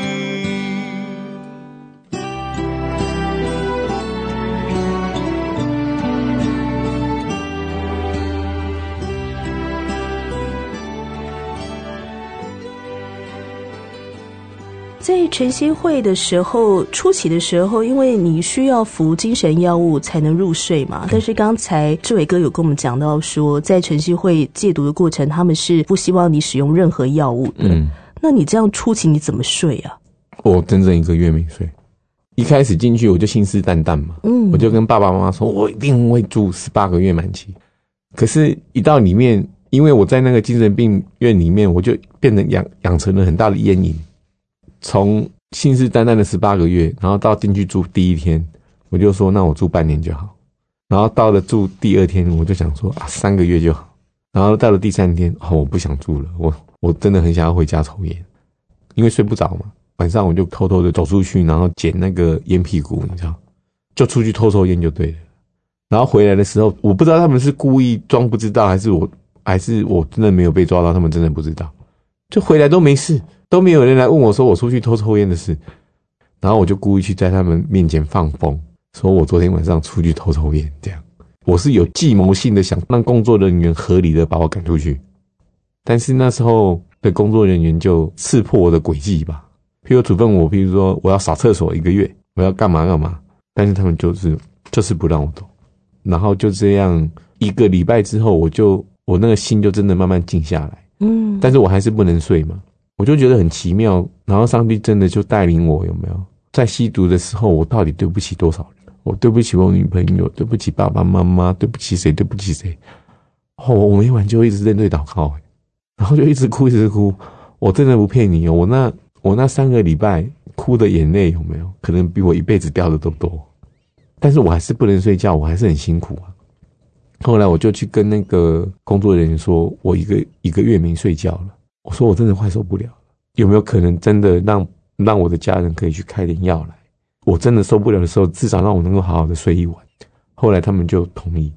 在晨曦会的时候，初期的时候，因为你需要服精神药物才能入睡嘛。但是刚才志伟哥有跟我们讲到说，在晨曦会戒毒的过程，他们是不希望你使用任何药物的。嗯，那你这样初期你怎么睡啊？ 我整整一个月没睡。一开始进去我就信誓旦旦嘛，嗯，我就跟爸爸妈妈说，我一定会住十八个月满期。可是，一到里面，因为我在那个精神病院里面，我就变成养养成了很大的烟瘾。从信誓旦旦的十八个月，然后到进去住第一天，我就说那我住半年就好。然后到了住第二天，我就想说啊三个月就好。然后到了第三天，哦我不想住了，我我真的很想要回家抽烟，因为睡不着嘛。晚上我就偷偷的走出去，然后捡那个烟屁股，你知道，就出去偷抽烟就对了。然后回来的时候，我不知道他们是故意装不知道，还是我还是我真的没有被抓到，他们真的不知道。就回来都没事，都没有人来问我说我出去偷抽烟的事。然后我就故意去在他们面前放风，说我昨天晚上出去偷抽烟，这样。我是有计谋性的想让工作人员合理的把我赶出去。但是那时候的工作人员就识破我的诡计吧，譬如处分我，譬如说我要扫厕所一个月，我要干嘛干嘛，但是他们就是就是不让我走。然后就这样一个礼拜之后，我就我那个心就真的慢慢静下来。嗯，但是我还是不能睡嘛，我就觉得很奇妙。然后上帝真的就带领我，有没有？在吸毒的时候，我到底对不起多少人？我对不起我女朋友，对不起爸爸妈妈，对不起谁？对不起谁？哦，我每晚就一直在对祷告，然后就一直哭，一直哭。我真的不骗你哦，我那我那三个礼拜哭的眼泪有没有？可能比我一辈子掉的都多。但是我还是不能睡觉，我还是很辛苦啊。后来我就去跟那个工作人员说，我一个一个月没睡觉了。我说我真的快受不了了，有没有可能真的让让我的家人可以去开点药来？我真的受不了的时候，至少让我能够好好的睡一晚。后来他们就同意，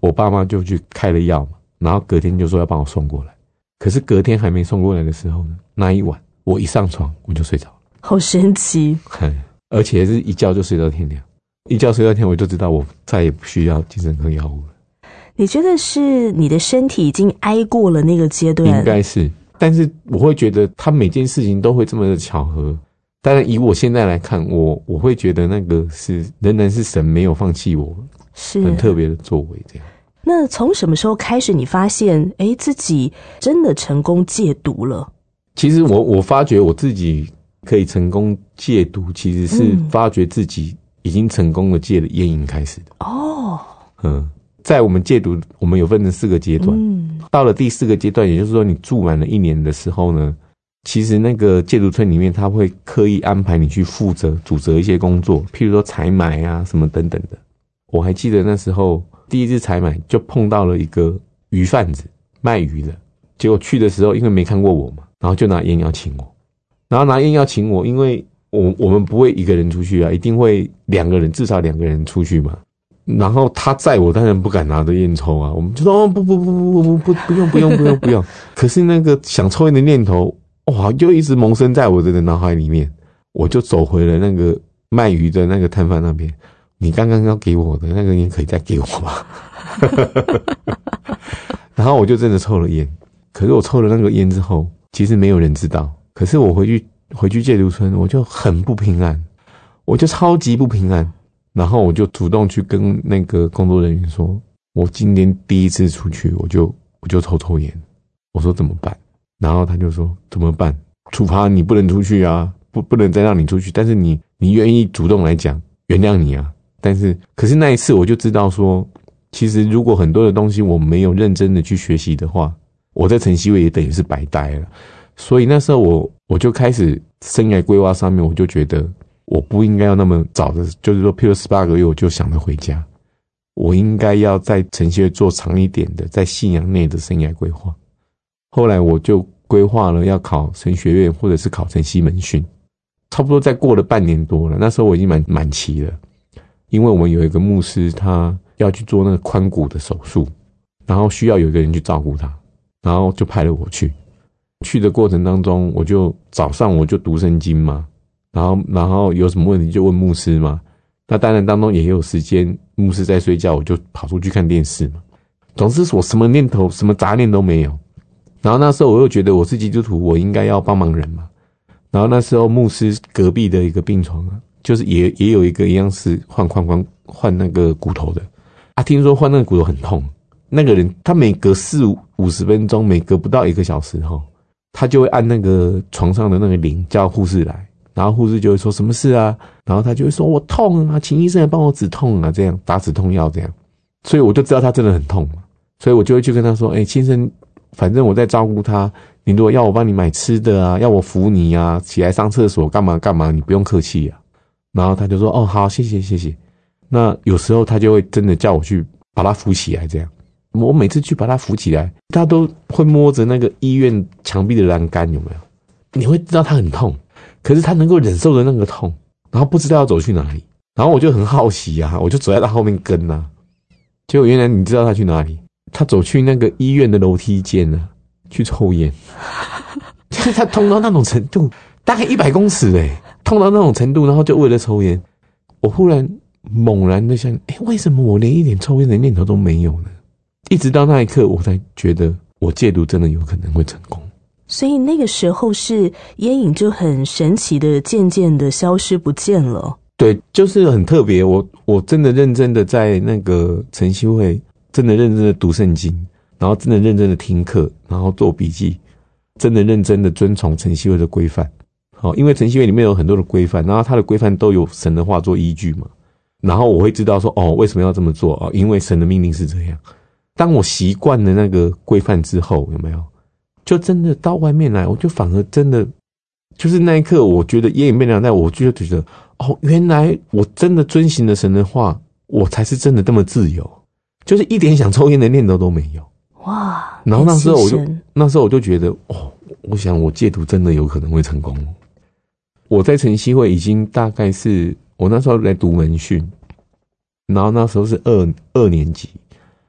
我爸妈就去开了药嘛，然后隔天就说要帮我送过来。可是隔天还没送过来的时候呢，那一晚我一上床我就睡着了， 好神奇。 而且是一觉就睡到天亮，一觉睡到天亮，我就知道我再也不需要精神科药物了。 你觉得是你的身体已经挨过了那个阶段？ 应该是，但是我会觉得他每件事情都会这么的巧合。当然以我现在来看，我我会觉得那个是仍然是神没有放弃我，是很特别的作为这样。 那从什么时候开始你发现诶自己真的成功戒毒了？ 其实我我发觉我自己可以成功戒毒，其实是发觉自己已经成功的戒了烟瘾开始的。 哦， 嗯，在我们戒毒，我们有分成四个阶段。嗯，到了第四个阶段，也就是说你住满了一年的时候呢，其实那个戒毒村里面，他会刻意安排你去负责主责一些工作，譬如说采买啊什么等等的。我还记得那时候第一次采买就碰到了一个鱼贩子卖鱼的，结果去的时候因为没看过我嘛，然后就拿烟要请我。然后拿烟要请我，因为我我们不会一个人出去啊，一定会两个人，至少两个人出去嘛。然后他载我，当然不敢拿着烟抽啊。我们就说哦不不不不不不不用不用不用不用。可是那个想抽烟的念头，哇，就一直萌生在我的脑海里面。我就走回了那个卖鱼的那个摊贩那边。你刚刚要给我的那个烟可以再给我吗？然后我就真的抽了烟。可是我抽了那个烟之后，其实没有人知道。可是我回去回去戒毒村，我就很不平安，我就超级不平安。然后我就主动去跟那个工作人员说，我今天第一次出去，我就我就抽抽烟。我说怎么办？然后他就说怎么办？处罚你不能出去啊，不不能再让你出去。但是你你愿意主动来讲，原谅你啊。但是可是那一次我就知道说，其实如果很多的东西我没有认真的去学习的话，我在晨曦会也等于是白待了。所以那时候我我就开始生涯规划上面，我就觉得我不应该要那么早的，就是说譬如十八个月我就想着回家，我应该要在晨曦会做长一点的，在信仰内的生涯规划。后来我就规划了要考神学院或者是考晨曦门训，差不多再过了半年多了，那时候我已经满满期了。因为我们有一个牧师，他要去做那个髋骨的手术，然后需要有一个人去照顾他，然后就派了我去。去的过程当中，我就早上我就读圣经嘛，然后然后有什么问题就问牧师嘛。那当然当中也有时间，牧师在睡觉，我就跑出去看电视嘛。总之我什么念头、什么杂念都没有。然后那时候我又觉得我是基督徒，我应该要帮忙人嘛。然后那时候牧师隔壁的一个病床啊，就是也也有一个一样是换换换换那个骨头的啊，听说换那个骨头很痛。那个人他每隔四五五十分钟，每隔不到一个小时后，他就会按那个床上的那个铃叫护士来，然后护士就会说什么事啊，然后他就会说我痛啊，请医生来帮我止痛啊，这样打止痛药这样。所以我就知道他真的很痛嘛，所以我就会去跟他说，哎、欸，先生，反正我在照顾他，你如果要我帮你买吃的啊，要我扶你啊，起来上厕所干嘛干嘛，你不用客气啊。然后他就说哦好，谢谢谢谢。那有时候他就会真的叫我去把他扶起来这样。我每次去把他扶起来，他都会摸着那个医院墙壁的栏杆，有没有？你会知道他很痛，可是他能够忍受的那个痛，然后不知道要走去哪里。然后我就很好奇啊，我就走在他后面跟啊。结果原来你知道他去哪里？他走去那个医院的楼梯间啊，去抽烟。就是他痛到那种程度，大概一百公尺诶，痛到那种程度，然后就为了抽烟。我忽然猛然的想，诶，为什么我连一点抽烟的念头都没有呢？一直到那一刻，我才觉得我戒毒真的有可能会成功。 所以那个时候是烟瘾就很神奇的渐渐的消失不见了。 对，就是很特别。我我真的认真的在那个晨曦会，真的认真的读圣经，然后真的认真的听课，然后做笔记，真的认真的遵从晨曦会的规范。好，因为晨曦会里面有很多的规范，然后它的规范都有神的话做依据嘛。然后我会知道说，哦，为什么要这么做啊？因为神的命令是这样。当我习惯了那个规范之后，有没有？就真的到外面来，我就反而真的，就是那一刻，我觉得烟瘾被凉在，我就觉得，哦，原来我真的遵行了神的话，我才是真的这么自由，就是一点想抽烟的念头都没有。 哇！ 然后那时候我就，那时候我就觉得，哦，我想我戒毒真的有可能会成功。我在晨曦会已经大概是我那时候来读门训，然后那时候是二二年级。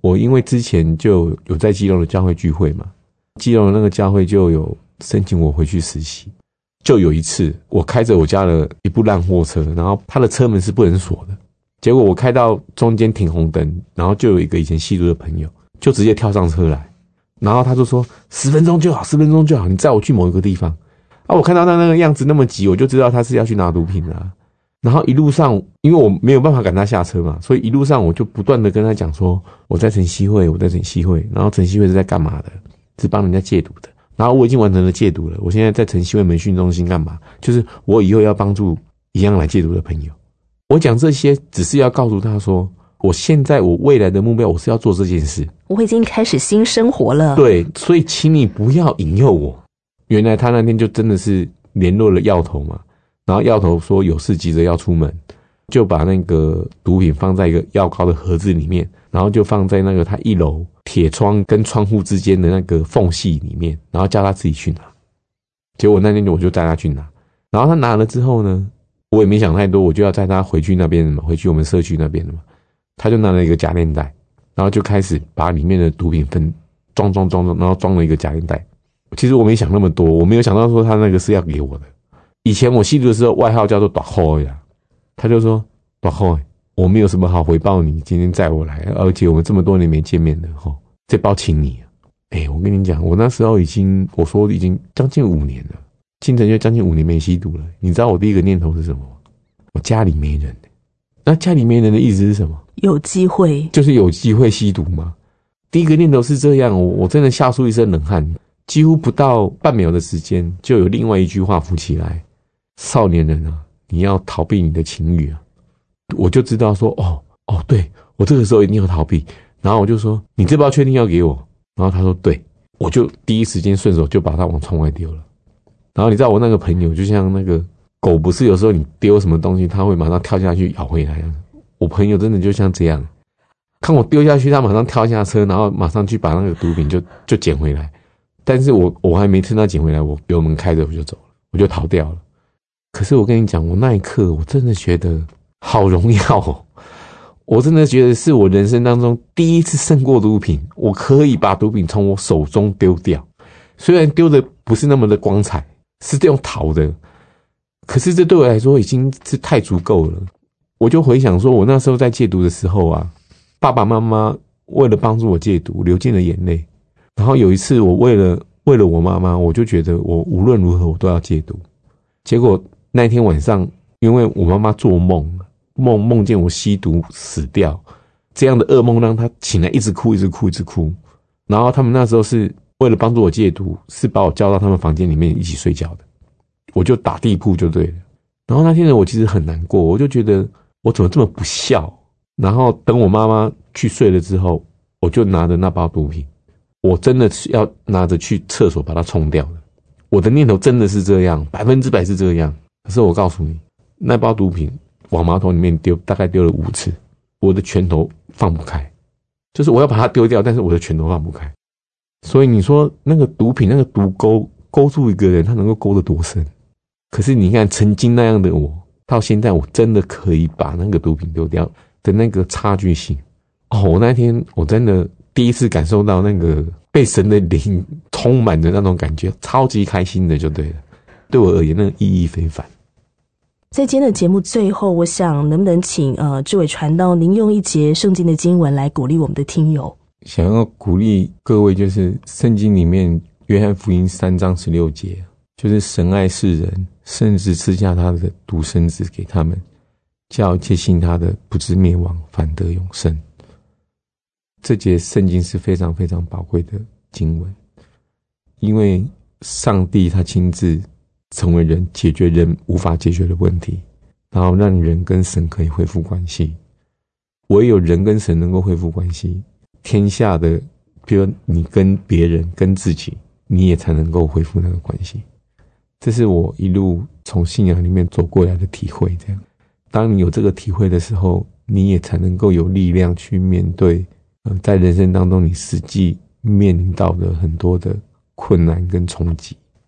我因为之前就有在基隆的教会聚会嘛，基隆的那个教会就有申请我回去实习。就有一次我开着我家的一部烂货车，然后他的车门是不能锁的，结果我开到中间停红灯，然后就有一个以前吸毒的朋友就直接跳上车来，然后他就说十分钟就好十分钟就好，你载我去某一个地方啊。我看到他那个样子那么急，我就知道他是要去拿毒品的啊。然后一路上因为我没有办法赶他下车嘛，所以一路上我就不断的跟他讲说我在晨曦会我在晨曦会，然后晨曦会是在干嘛的，是帮人家戒毒的，然后我已经完成了戒毒了，我现在在晨曦会门训中心干嘛，就是我以后要帮助一样来戒毒的朋友。我讲这些只是要告诉他说我现在我未来的目标我是要做这件事， 我已经开始新生活了。 对，所以请你不要引诱我。原来他那天就真的是联络了药头嘛，然后药头说有事急着要出门，就把那个毒品放在一个药膏的盒子里面，然后就放在那个他一楼铁窗跟窗户之间的那个缝隙里面，然后叫他自己去拿。结果那天我就带他去拿，然后他拿了之后呢，我也没想太多，我就要带他回去那边了嘛，回去我们社区那边了嘛。他就拿了一个夹链袋，然后就开始把里面的毒品分装装装装，然后装了一个夹链袋。其实我没想那么多，我没有想到说他那个是要给我的。以前我吸毒的时候外号叫做大后呀，他就说大后，我没有什么好回报你今天载我来，而且我们这么多年没见面了齁，这包请你。哎，我跟你讲，我那时候已经我说已经将近五年了，进城就将近五年没吸毒了。你知道我第一个念头是什么吗？我家里没人。那家里没人的意思是什么？ 有机会， 就是有机会吸毒吗？第一个念头是这样，我我真的吓出一身冷汗，几乎不到半秒的时间，就有另外一句话浮起来：少年人啊，你要逃避你的情欲啊！我就知道说，哦哦，对，我这个时候一定要逃避。然后我就说，你这包确定要给我？然后他说对，我就第一时间顺手就把它往窗外丢了。然后你知道我那个朋友就像那个狗，不是有时候你丢什么东西，它会马上跳下去咬回来。我朋友真的就像这样，看我丢下去，他马上跳下车，然后马上去把那个毒品就就捡回来。但是我我还没趁他捡回来，我油门开着我就走了，我就逃掉了。可是我跟你讲，我那一刻我真的觉得好荣耀哦！我真的觉得是我人生当中第一次胜过毒品，我可以把毒品从我手中丢掉。虽然丢的不是那么的光彩，是用逃的，可是这对我来说已经是太足够了。我就回想说，我那时候在戒毒的时候啊，爸爸妈妈为了帮助我戒毒流尽了眼泪。然后有一次我为了为了我妈妈，我就觉得我无论如何我都要戒毒。结果那天晚上，因为我妈妈做梦梦梦见我吸毒死掉，这样的噩梦让她醒来一直哭一直哭一直哭。然后他们那时候是为了帮助我戒毒，是把我叫到他们房间里面一起睡觉的，我就打地铺就对了。然后那天呢，我其实很难过，我就觉得我怎么这么不孝。然后等我妈妈去睡了之后，我就拿着那包毒品，我真的是要拿着去厕所把它冲掉的。我的念头真的是这样，百分之百是这样。可是我告诉你，那包毒品往马桶里面丢，大概丢了五次，我的拳头放不开，就是我要把它丢掉，但是我的拳头放不开。所以你说那个毒品那个毒钩勾住一个人，他能够勾得多深？可是你看曾经那样的我，到现在我真的可以把那个毒品丢掉的那个差距性。哦，我那天我真的第一次感受到那个被神的灵充满的那种感觉，超级开心的就对了。对我而言，那个意义非凡。 在今天的节目最后，我想能不能请呃志伟传道您用一节圣经的经文来鼓励我们的听友？ 想要鼓励各位，就是圣经里面约翰福音三章十六节，就是神爱世人，甚至赐下他的独生子给他们，叫一切信他的不至灭亡，反得永生。这节圣经是非常非常宝贵的经文，因为上帝他亲自成为人，解决人无法解决的问题，然后让人跟神可以恢复关系。唯有人跟神能够恢复关系，天下的比如你跟别人跟自己，你也才能够恢复那个关系。这是我一路从信仰里面走过来的体会。这样当你有这个体会的时候，你也才能够有力量去面对呃，在人生当中你实际面临到的很多的困难跟冲击。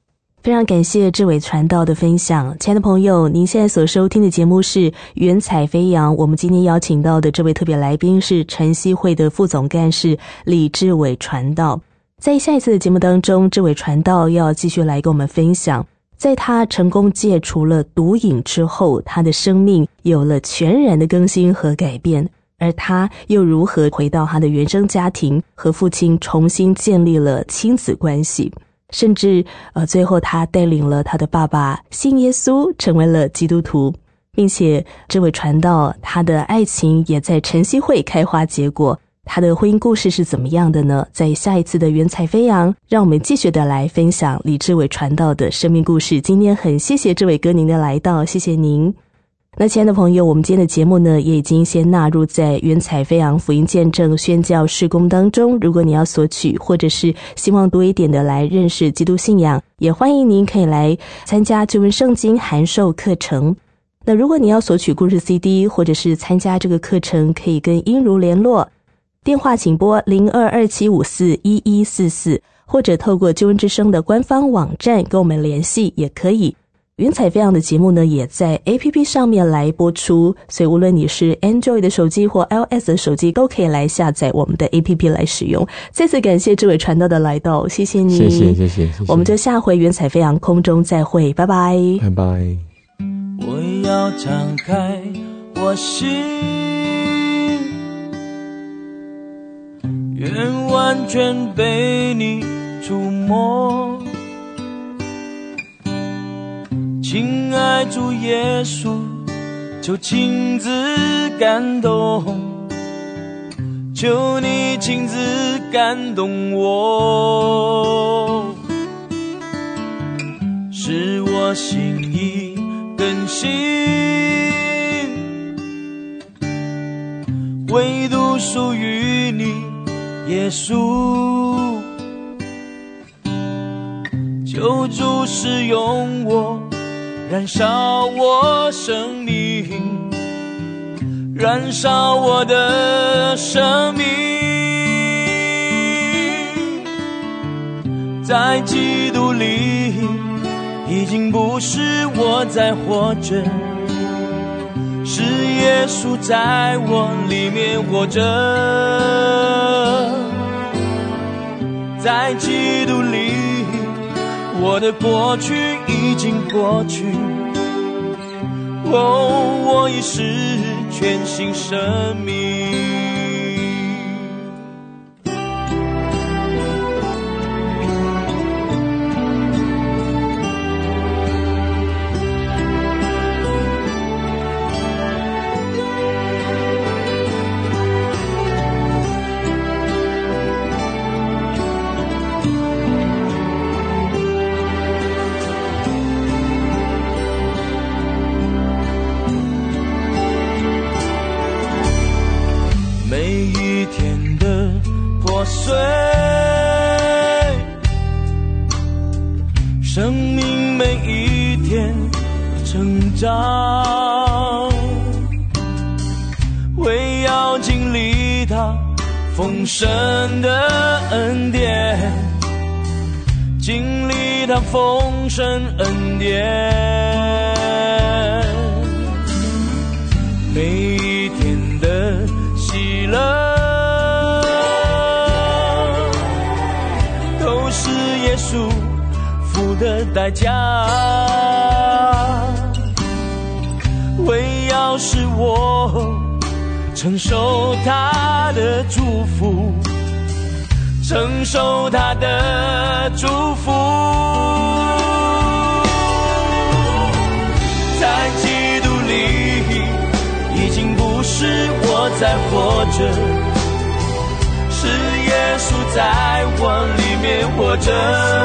非常感谢志伟传道的分享。亲爱的朋友，您现在所收听的节目是云彩飞扬，我们今天邀请到的这位特别来宾是晨曦会的副总干事李志伟传道。在下一次的节目当中，志伟传道要继续来跟我们分享，在他成功戒除了毒瘾之后，他的生命有了全然的更新和改变，而他又如何回到他的原生家庭，和父亲重新建立了亲子关系，甚至呃，最后他带领了他的爸爸信耶稣，成为了基督徒，并且这位传道他的爱情也在晨曦会开花结果。他的婚姻故事是怎么样的呢？在下一次的云彩飞扬，让我们继续的来分享李志伟传道的生命故事。今天很谢谢志伟哥您的来到，谢谢您。那亲爱的朋友，我们今天的节目呢，也已经先纳入在云彩飞扬福音见证宣教事工当中。如果你要索取，或者是希望多一点的来认识基督信仰，也欢迎您可以来参加旧约圣经函授课程。那如果你要索取故事 C D， 或者是参加这个课程，可以跟英如联络，电话请拨零二二七五四一一四四，或者透过救恩之声的官方网站跟我们联系也可以。云彩飞扬的节目呢，也在 A P P 上面来播出，所以无论你是 Android 的手机或 iOS 的手机，都可以来下载我们的 A P P 来使用。再次感谢志伟传道的来到，谢谢你， 谢谢谢谢谢谢。 我们就下回云彩飞扬空中再会，拜拜拜拜。 我要敞开我心，愿完全被你触摸。亲爱主耶稣，就亲自感动，求你亲自感动我，使我心意更新，唯独属于你耶稣，求主使用我，燃烧我生命，燃烧我的生命，在基督里已经不是我在活着，是耶稣在我里面活着，在基督里我的过去已经过去，哦，我已是全新生命。碎，生命每一天成长，为要经历它丰盛的恩典，经历它丰盛恩典，每一天的喜乐耶稣付的代价，为要使我承受他的祝福，承受他的祝福，在基督里已经不是我在活着，是耶稣在我里面活着，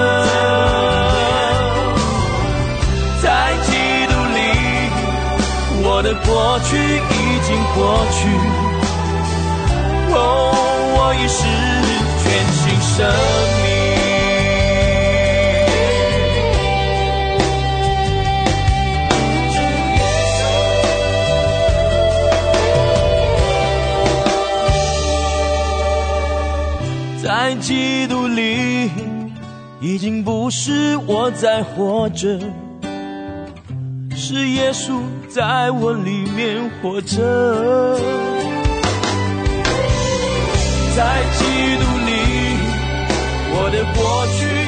在基督里我的过去已经过去，哦，我已是全新生命。在基督里已经不是是我在活着，是耶稣在我里面活着。在基督里，我的过去